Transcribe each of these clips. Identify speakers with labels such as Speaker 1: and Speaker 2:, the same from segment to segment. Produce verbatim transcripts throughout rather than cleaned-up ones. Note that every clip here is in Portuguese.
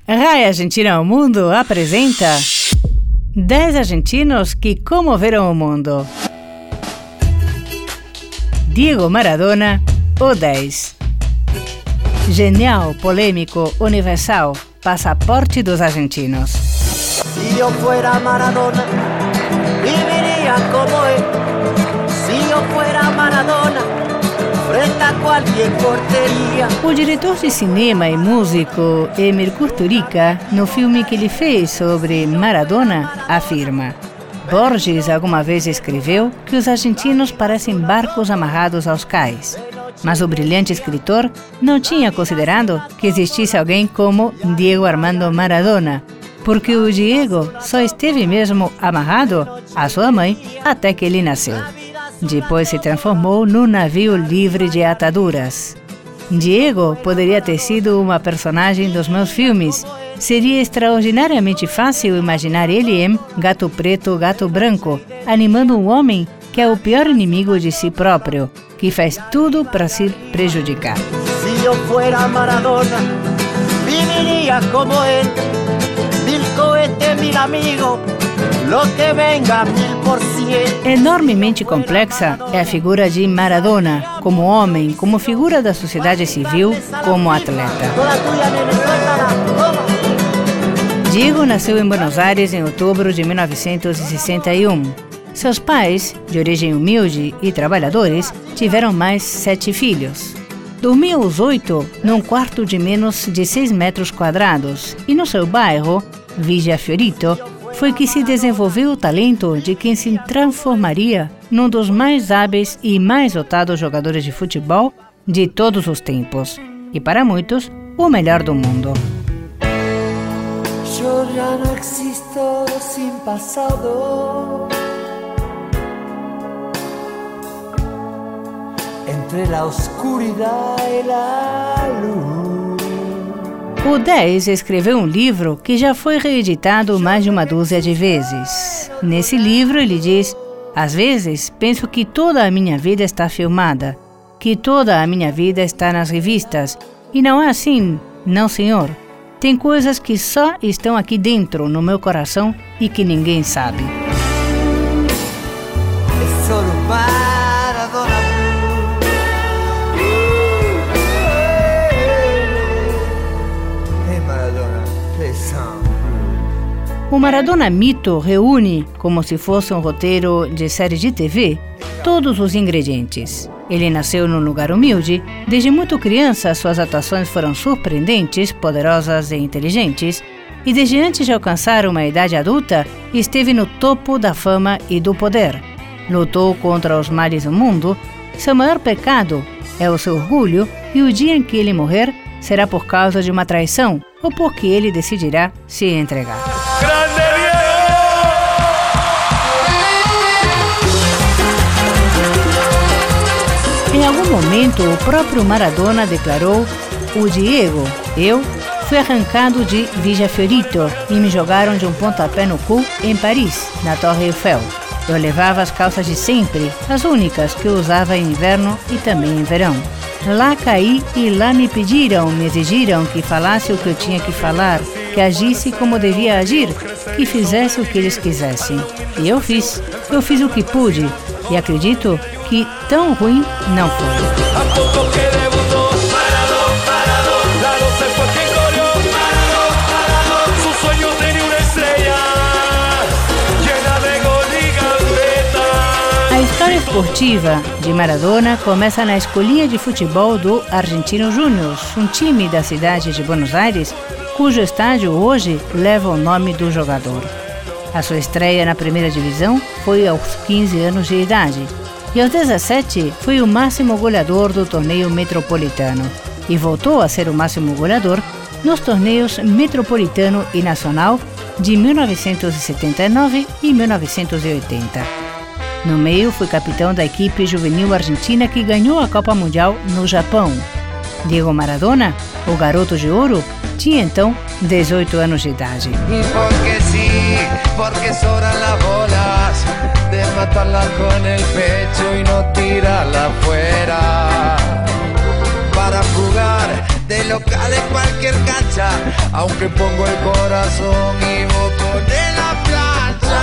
Speaker 1: Rai Argentina ao Mundo apresenta dez argentinos que comoveram o mundo. Diego Maradona, o dez. Genial, polêmico, universal, passaporte dos argentinos.
Speaker 2: Si yo fuera Maradona, viviría como él. Si yo fuera Maradona, frente a qualquer porteria.
Speaker 1: O diretor de cinema e músico Emir Kusturica, no filme que ele fez sobre Maradona, afirma: Borges alguma vez escreveu que os argentinos parecem barcos amarrados aos cais. Mas o brilhante escritor não tinha considerado que existisse alguém como Diego Armando Maradona, porque o Diego só esteve mesmo amarrado à sua mãe até que ele nasceu. Depois se transformou num navio livre de ataduras. Diego poderia ter sido uma personagem dos meus filmes. Seria extraordinariamente fácil imaginar ele em Gato Preto, Gato Branco, animando um homem que é o pior inimigo de si próprio, que faz tudo para se prejudicar.
Speaker 2: Si eu fuera Maradona, viviría como él. Mil cohetes, mil amigos, lo que venga mil por cien.
Speaker 1: Enormemente complexa é a figura de Maradona, como homem, como figura da sociedade civil, como atleta. Diego nasceu em Buenos Aires em outubro de mil novecentos e sessenta e um. Seus pais, de origem humilde e trabalhadores, tiveram mais sete filhos. Dormiam os oito num quarto de menos de seis metros quadrados e no seu bairro, Villa Fiorito, foi que se desenvolveu o talento de quem se transformaria num dos mais hábeis e mais dotados jogadores de futebol de todos os tempos. E para muitos, o melhor do mundo.
Speaker 2: Eu já não existo sem passado. Entre a oscuridade e a luz.
Speaker 1: O dez escreveu um livro que já foi reeditado mais de uma dúzia de vezes. Nesse livro ele diz: às vezes penso que toda a minha vida está filmada, que toda a minha vida está nas revistas. E não é assim, não senhor. Tem coisas que só estão aqui dentro, no meu coração, e que ninguém sabe.
Speaker 2: É só Maradona.
Speaker 1: O Maradona Mito reúne, como se fosse um roteiro de série de T V, todos os ingredientes. Ele nasceu num lugar humilde. Desde muito criança, suas atuações foram surpreendentes, poderosas e inteligentes. E desde antes de alcançar uma idade adulta, esteve no topo da fama e do poder. Lutou contra os males do mundo. Seu maior pecado é o seu orgulho, e o dia em que ele morrer será por causa de uma traição ou porque ele decidirá se entregar. Em algum momento, o próprio Maradona declarou: o Diego, eu, fui arrancado de Villa Fiorito e me jogaram de um pontapé no cu em Paris, na Torre Eiffel. Eu levava as calças de sempre, as únicas que eu usava em inverno e também em verão. Lá caí e lá me pediram, me exigiram que falasse o que eu tinha que falar, que agisse como devia agir, que fizesse o que eles quisessem. E eu fiz. Eu fiz o que pude e acredito que tão ruim não foi. A história esportiva de Maradona começa na escolinha de futebol do Argentinos Júnior, um time da cidade de Buenos Aires, cujo estádio hoje leva o nome do jogador. A sua estreia na primeira divisão foi aos quinze anos de idade, e aos dezessete foi o máximo goleador do torneio metropolitano, e voltou a ser o máximo goleador nos torneios metropolitano e nacional de mil novecentos e setenta e nove e mil novecentos e oitenta. No meio, foi capitão da equipe juvenil argentina que ganhou a Copa Mundial no Japão. Diego Maradona, o garoto de ouro, tinha então dezoito anos de idade.
Speaker 3: E porque sim, porque sobram as bolas de matarla com o pecho e não tirá-la fora. para jugar de local en cualquier cancha, aunque pongo el corazón y voto de la plancha.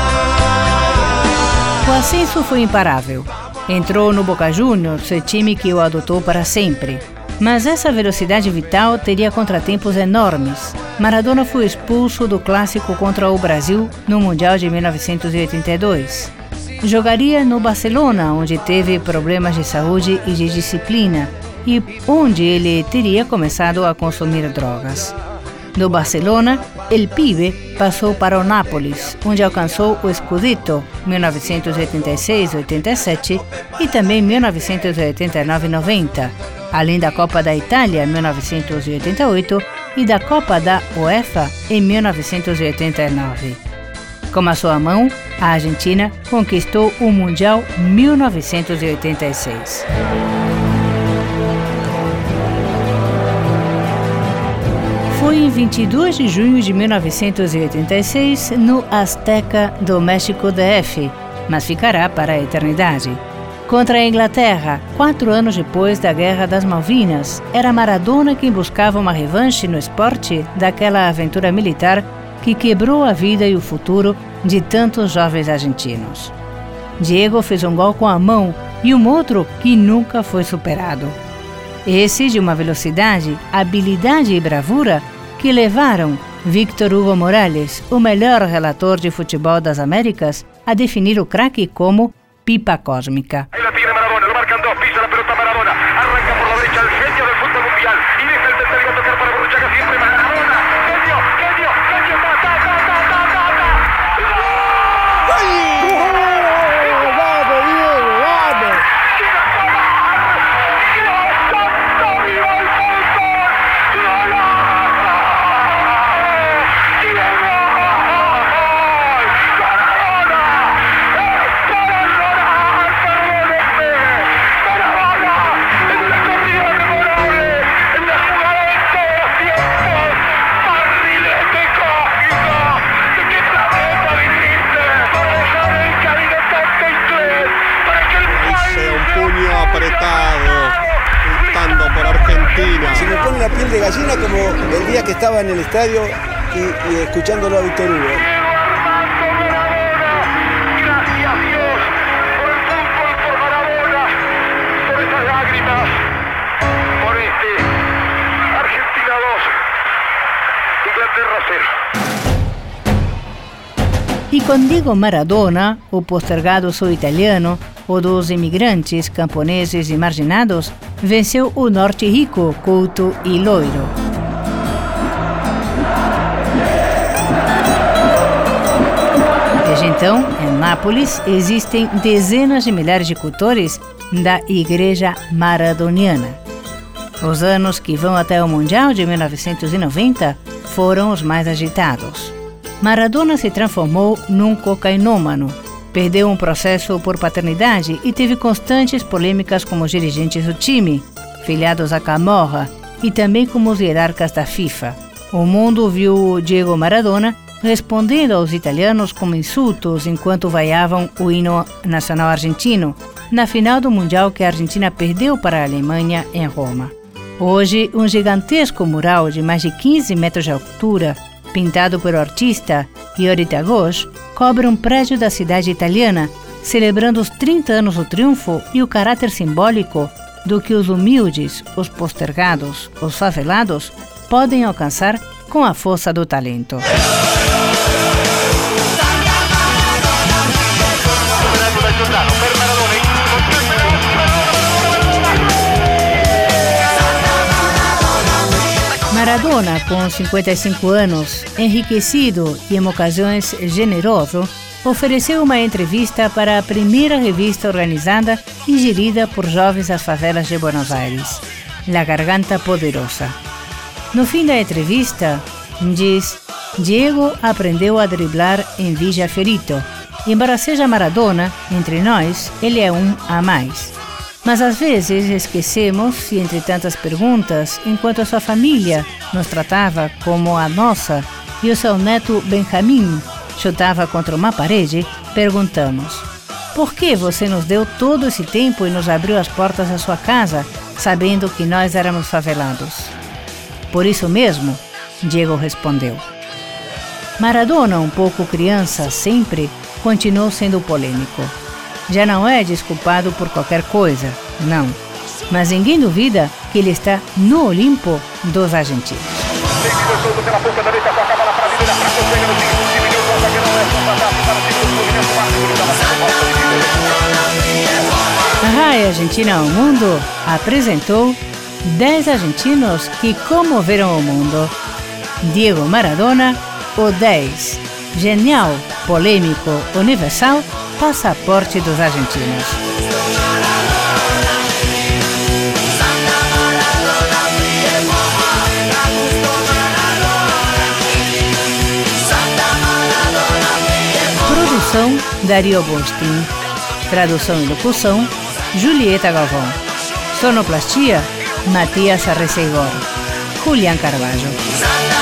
Speaker 1: O ascenso foi imparável. Entrou no Boca Juniors, time que o adotou para sempre. Mas essa velocidade vital teria contratempos enormes. Maradona foi expulso do clássico contra o Brasil no Mundial de mil novecentos e oitenta e dois. Jogaria no Barcelona, onde teve problemas de saúde e de disciplina, e onde ele teria começado a consumir drogas. Do Barcelona, El Pibe passou para o Nápoles, onde alcançou o Scudetto mil novecentos e oitenta e seis oitenta e sete e também mil novecentos e oitenta e nove noventa, além da Copa da Itália mil novecentos e oitenta e oito e da Copa da UEFA em mil novecentos e oitenta e nove. Com a sua mão, a Argentina conquistou o Mundial mil novecentos e oitenta e seis. Foi em vinte e dois de junho de mil novecentos e oitenta e seis no Azteca do México D F, mas ficará para a eternidade. Contra a Inglaterra, quatro anos depois da Guerra das Malvinas, era Maradona quem buscava uma revanche no esporte daquela aventura militar que quebrou a vida e o futuro de tantos jovens argentinos. Diego fez um gol com a mão e um outro que nunca foi superado. Esse de uma velocidade, habilidade e bravura que levaram Víctor Hugo Morales, o melhor relator de futebol das Américas, a definir o craque como pipa cósmica.
Speaker 4: Ahí la tiene Maradona, lo marcan dos, pisa la pelota Maradona, arranca por la derecha el genio del fútbol mundial y deja el tercero a tocar para Borruchaga siempre Maradona, genio, genio, genio, ta, ta, ta, ta, ta, ta, ta.
Speaker 5: Se me pone la piel de gallina como el día que estaba en el estadio y, y escuchándolo a Víctor Hugo.
Speaker 4: Gracias Dios por el fútbol, por Maradona, por esas lágrimas, por este Argentina dos, Inglaterra cero.
Speaker 1: E com Diego Maradona, o postergado sul italiano, o dos imigrantes, camponeses e marginados, venceu o norte rico, culto e loiro. Desde então, em Nápoles, existem dezenas de milhares de cultores da Igreja Maradoniana. Os anos que vão até o Mundial de mil novecentos e noventa foram os mais agitados. Maradona se transformou num cocainômano, perdeu um processo por paternidade e teve constantes polêmicas com os dirigentes do time, filiados à Camorra, e também com os hierarcas da FIFA. O mundo viu Diego Maradona respondendo aos italianos com insultos enquanto vaiavam o hino nacional argentino, na final do Mundial que a Argentina perdeu para a Alemanha em Roma. Hoje, um gigantesco mural de mais de quinze metros de altura, pintado pelo artista Giorgio Ghosh, cobre um prédio da cidade italiana, celebrando os trinta anos do triunfo e o caráter simbólico do que os humildes, os postergados, os favelados podem alcançar com a força do talento. Maradona, com cinquenta e cinco anos, enriquecido e em ocasiões generoso, ofereceu uma entrevista para a primeira revista organizada e gerida por jovens das favelas de Buenos Aires, La Garganta Poderosa. No fim da entrevista, diz: Diego aprendeu a driblar em Villa Fiorito. Embora seja Maradona, entre nós, ele é um a mais. Mas às vezes esquecemos, e entre tantas perguntas, enquanto a sua família nos tratava como a nossa e o seu neto Benjamin chutava contra uma parede, perguntamos: por que você nos deu todo esse tempo e nos abriu as portas da sua casa, sabendo que nós éramos favelados. Por isso mesmo, Diego respondeu. Maradona, um pouco criança sempre, continuou sendo polêmico. Já não é desculpado por qualquer coisa, não. Mas ninguém duvida que ele está no Olimpo dos argentinos. A Rádio Argentina ao Mundo apresentou dez argentinos que comoveram o mundo. Diego Maradona, o dez. Genial, polêmico, universal, passaporte dos argentinos. Produção Dario Bostin. Tradução e locução Julieta Galvão. Sonoplastia Matias Arreceigor. Julián Carvalho.